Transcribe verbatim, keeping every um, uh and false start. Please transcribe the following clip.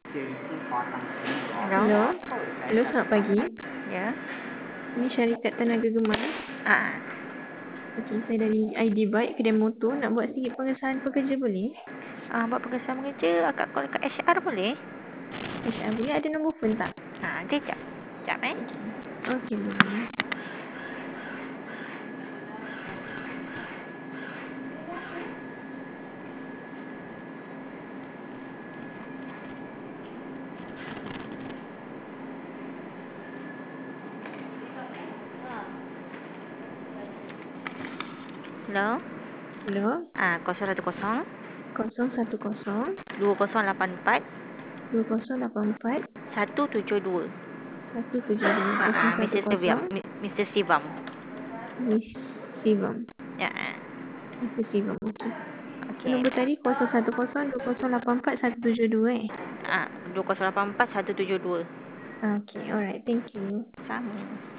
Hello? Hello. Hello, selamat pagi. Ya. Ini syarikat tenaga gemas. Ah, Okey, saya dari I D Byte, kedai motor. Nak buat sikit pengesahan pekerja boleh? ah buat pengesahan mengeja akak call kat H R boleh? H R boleh, ada nombor phone tak? Ah, dia jap. Jap eh. Okey. Okey, boleh. Hello? Hello. Ah, kosong satu kosong kosong satu kosong dua kosong lapan empat dua kosong lapan empat satu tujuh dua. satu tujuh dua Ah, kosong ah, satu Mister Sivam. kosong. Mi- Mister Sivam. Miss Sivam. Ya. ah. Mister Sivam, okey. Okey. Nombor tadi kosong satu kosong dua kosong lapan empat satu tujuh dua eh? Ah, dua kosong lapan empat satu tujuh dua. Okey, alright. Thank you. Sama.